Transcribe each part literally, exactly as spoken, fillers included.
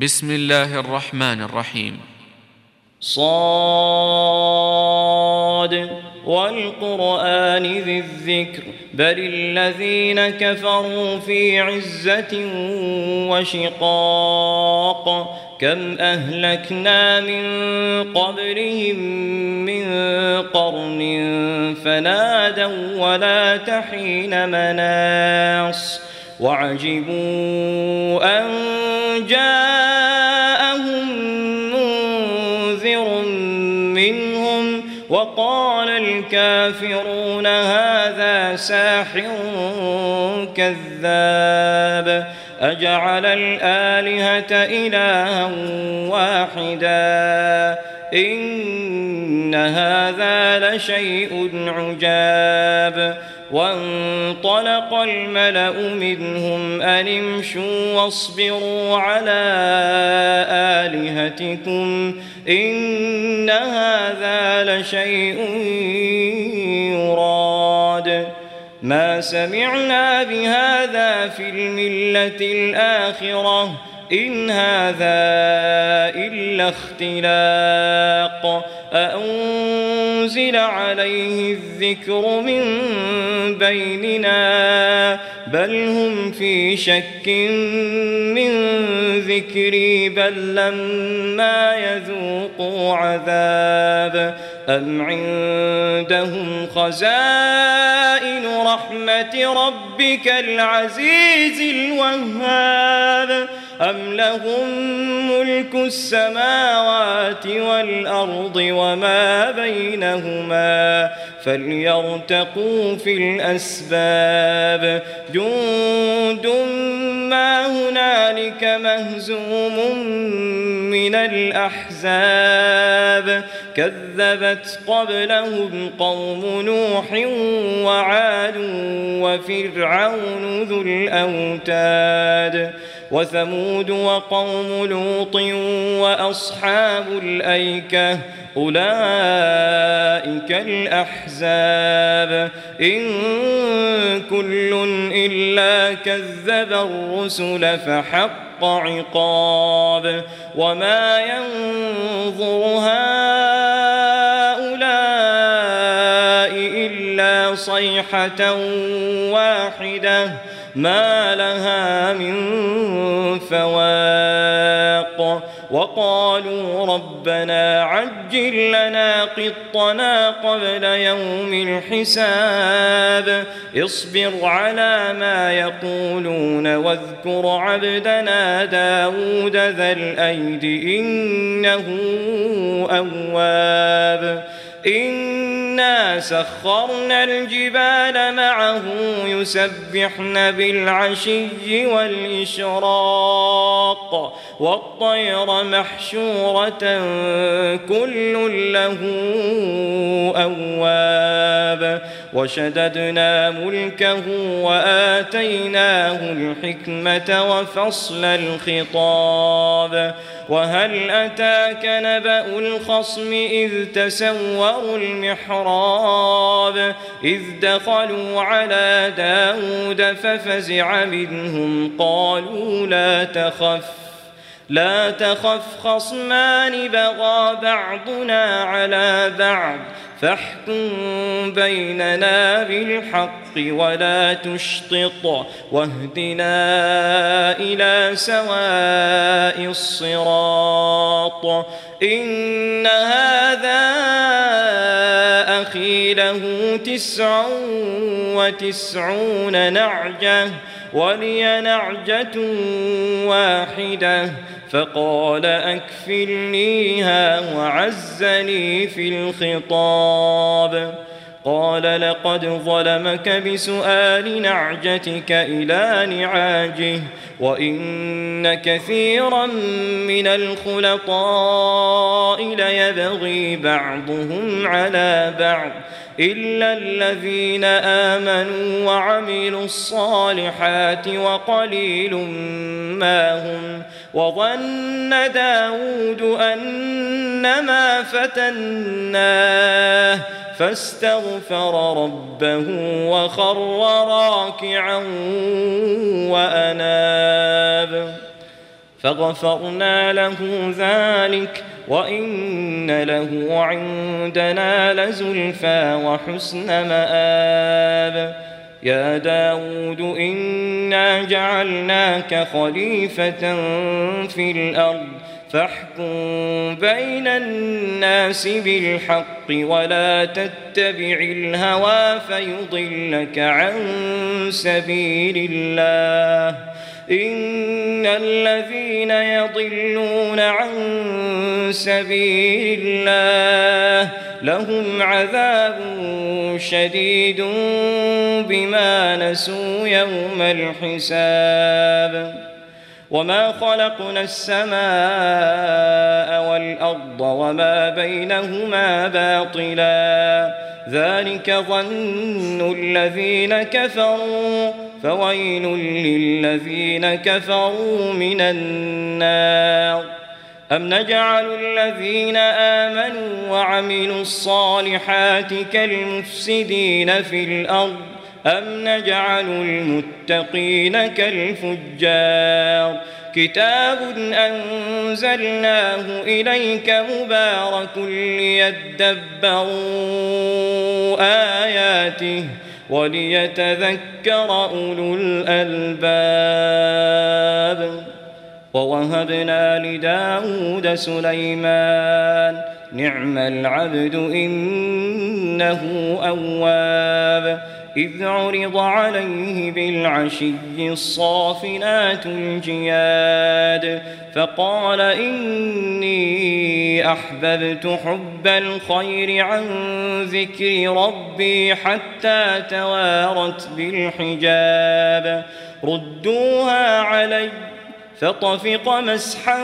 بسم الله الرحمن الرحيم. صاد والقرآن ذي الذكر بل الذين كفروا في عزة وشقاق كم أهلكنا من قبلهم من قرن فنادوا ولا تحين مناص وعجبوا أن جاءهم منذر منهم وقال الكافرون هذا ساحر كذاب أجعل الآلهة إلها واحدا إن هذا لشيء عجاب وانطلق الملأ منهم أن امشوا واصبروا على آلهتكم إن هذا لشيء يراد ما سمعنا بهذا في الملة الآخرة إن هذا إلا اختلاق أأنزل عليه الذكر من بيننا بل هم في شك من ذكري بل لما يذوقوا عذاب أم عندهم خزائن رحمة ربك العزيز الوهاب أم لهم ملك السماوات والأرض وما بينهما فليرتقوا في الأسباب جند ما هنالك مهزوم من الأحزاب كذبت قبلهم قوم نوح وعاد وفرعون ذو الأوتاد وثمود وقوم لوط وأصحاب الأيكة أولئك الأحزاب إن كل إلا كذب الرسل فحق عقاب وما ينظر هؤلاء إلا صيحة واحدة ما لها من فواق وقالوا ربنا عجل لنا قطنا قبل يوم الحساب اصبر على ما يقولون واذكر عبدنا داود ذا الأيد إنه أواب إنا سخرنا الجبال معه يسبحن بالعشي والإشراق والطير محشورة كل له أواب وشددنا ملكه وآتيناه الحكمة وفصل الخطاب وهل أتاك نبأ الخصم إذ تسوروا المحراب إذ دخلوا على داود ففزع منهم قالوا لا تخف لا تخف خصمان بغى بعضنا على بعض فاحكم بيننا بالحق ولا تشطط واهدنا إلى سواء الصراط إن هذا أخي له تسع وتسعون نعجة ولي نعجة واحدة فقال أكفلنيها وعزني في الخطاب قال لقد ظلمك بسؤال نعجتك إلى نعاجه وإن كثيرا من الخلطاء ليبغي بعضهم على بعض إلا الذين آمنوا وعملوا الصالحات وقليل ما هم وظن داود أنما فتناه فاستغفر ربه وخر راكعا وأناب فغفرنا له ذلك وإن له عندنا لزلفى وحسن مآب. يا داود إنا جعلناك خليفة في الأرض فاحكم بين الناس بالحق ولا تتبع الهوى فيضلك عن سبيل الله. إن الذين يضلون عن سبيل الله لهم عذاب شديد بما نسوا يوم الحساب. وما خلقنا السماء والأرض وما بينهما باطلا ذلك ظن الذين كفروا فويل للذين كفروا من النار. أم نجعل الذين آمنوا وعملوا الصالحات كالمفسدين في الأرض أم نجعل المتقين كالفجار. كتاب أنزلناه إليك مبارك ليدبروا آياته وليتذكر أولو الألباب. ووهبنا لداود سليمان نعم العبد إنه أواب. إذ عرض عليه بالعشي الصافنات الجياد فقال إني أحببت حب الخير عن ذكر ربي حتى توارت بالحجاب. ردوها علي فطفق مسحا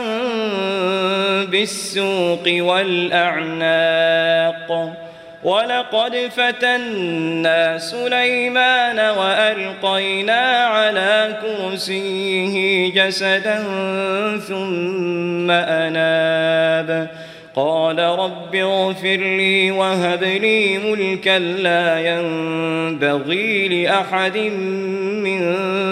بالسوق والأعناق. ولقد فتنا سليمان وألقينا على كرسيه جسدا ثم أناب. قال رب اغفر لي وهب لي ملكا لا ينبغي لأحد من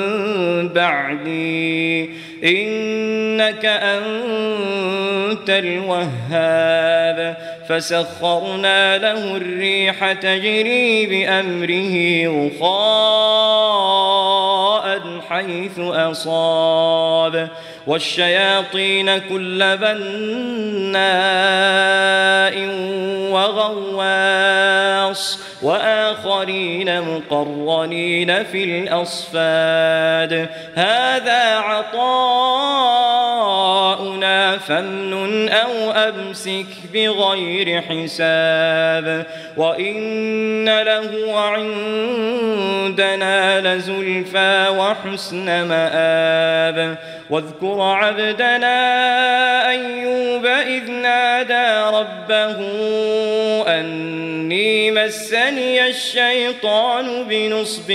بعدي إنك أنت الوهاب. فسخرنا له الريح تجري بأمره رخاء حيث أصاب والشياطين كل بناء وغواص وآخرين مقرنين في الأصفاد. هذا عطاؤنا فامنن أو أمسك بغير حساب. وإن له عندنا لزلفى وحسن مآب. واذكر عبدنا أيوب إذ نادى ربه أني مسني الشيطان بنصب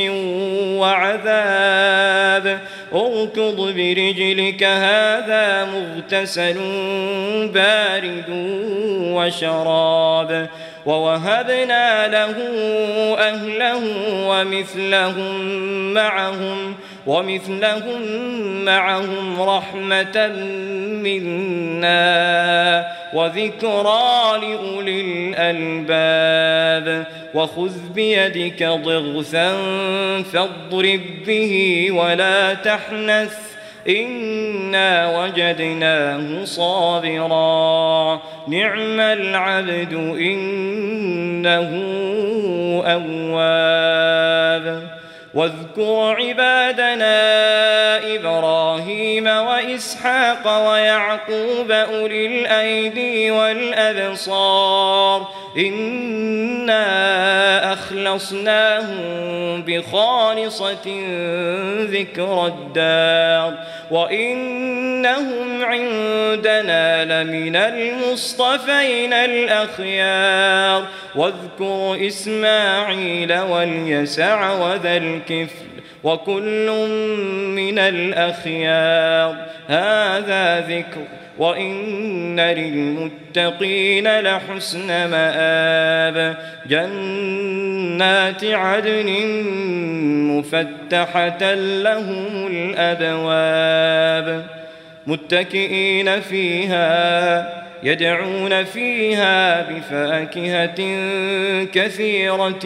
وعذاب. اركض برجلك هذا مغتسل بارد وشراب. ووهبنا له أهله ومثلهم معهم ومثلهم معهم رحمة منا وذكرى لأولي الألباب. وخذ بيدك ضغثا فاضرب به ولا تحنث إنا وجدناه صابرا نعم العبد إنه أواب. واذكر عبادنا إبراهيم وإسحاق ويعقوب أولي الأيدي والأبصار إنا أخلصناهم بخالصة ذكر الدار وإنهم عندنا لمن المصطفين الأخيار. واذكر إسماعيل واليسع وذا الكفل وكل من الأخيار هذا ذكر وإن للمتقين لحسن مآب. جنات عدن مفتحة لهم الأبواب متكئين فيها يدعون فيها بفاكهة كثيرة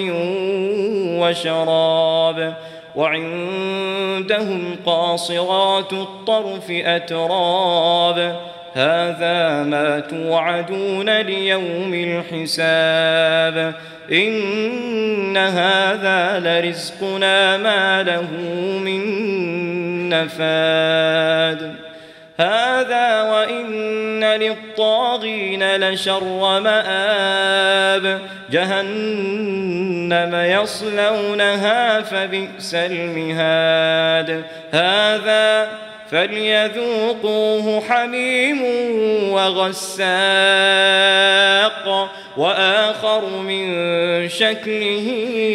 وشراب وعندهم قاصرات الطرف أتراب هذا ما توعدون ليوم الحساب إن هذا لرزقنا ما له من نفاد هذا وإن للطاغين لشر مآب جهنم يصلونها فبئس المهاد هذا فليذوقوه حميم وغساق وآخر من شكله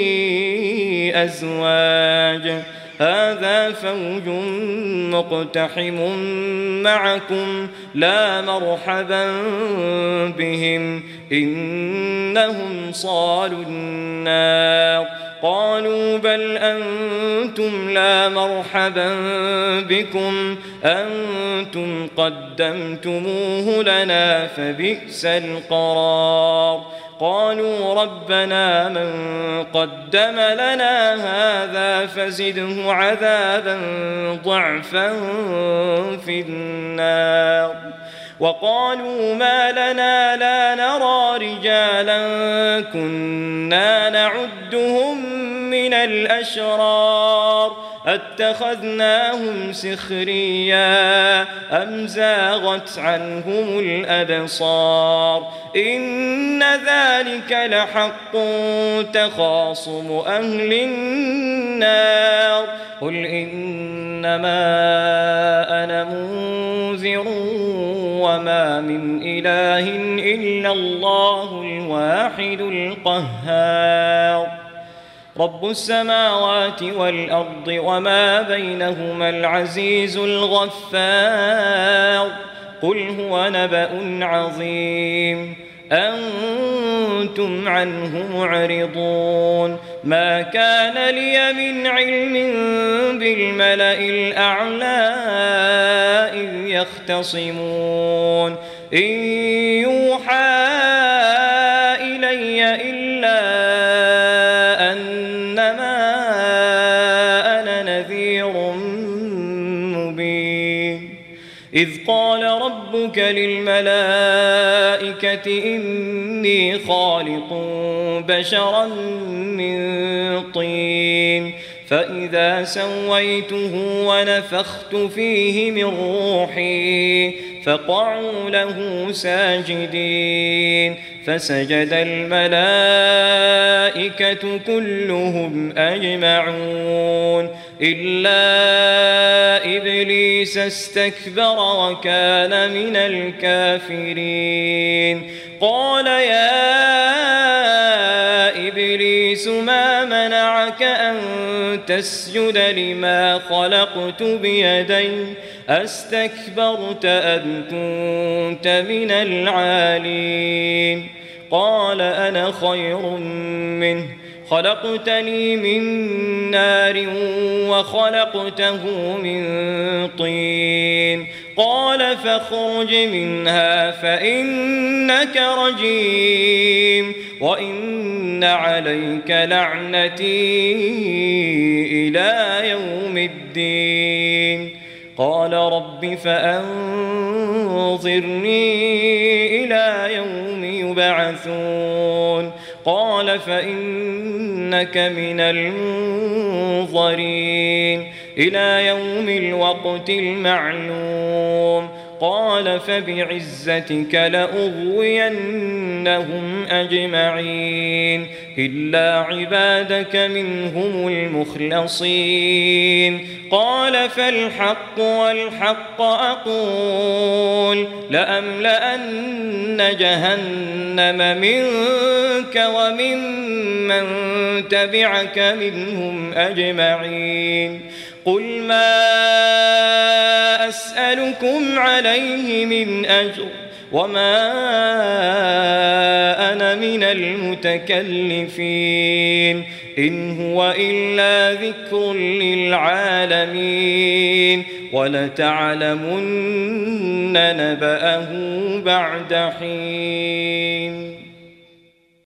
أزواج هذا فوج مقتحم معكم لا مرحبا بهم إنهم صالوا النار قالوا بل أنتم لا مرحبا بكم أنتم قدمتموه لنا فبئس القرار قالوا ربنا من قدم لنا هذا فزده عذابا ضعفا في النار وقالوا ما لنا لا نرى رجالا كنا نعدهم من الأشرار أتخذناهم سخريا أم زاغت عنهم الأبصار إن ذلك لحق تخاصم أهل النار قل إنما أنا منذر وما من إله إلا الله الواحد القهار رب السماوات والأرض وما بينهما العزيز الغفار قل هو نبأ عظيم أنتم عنه معرضون ما كان لي من علم بالملأ الأعلى إذ يختصمون إن يوحى إلي إلا أنما أنا نذير مبين إذ قال ربك للملائكة إني خالق بشرا من طين فإذا سويته ونفخت فيه من روحي فقعوا له ساجدين فسجد الملائكة كلهم أجمعون إلا إبليس استكبر وكان من الكافرين قال يا إبليس ما منعك أن تسجد لما خلقت بيدي أستكبرت أم كنت من العالين قال أنا خير منه خلقتني من نار وخلقته من طين قال فاخرج منها فإنك رجيم وإن عليك لعنتي إلى يوم الدين قال رب فأنظرني إلى يوم يبعثون قال فإنك من المنظرين إلى يوم الوقت المعلوم قال فبعزتك لأغوينهم أجمعين إلا عبادك منهم المخلصين قال فالحق والحق أقول لأملأن جهنم منك وممن تبعك منهم أجمعين قل ما أسألكم عليه من أجر وما أنا من المتكلفين إن هو إلا ذكر للعالمين ولتعلمن نبأه بعد حين.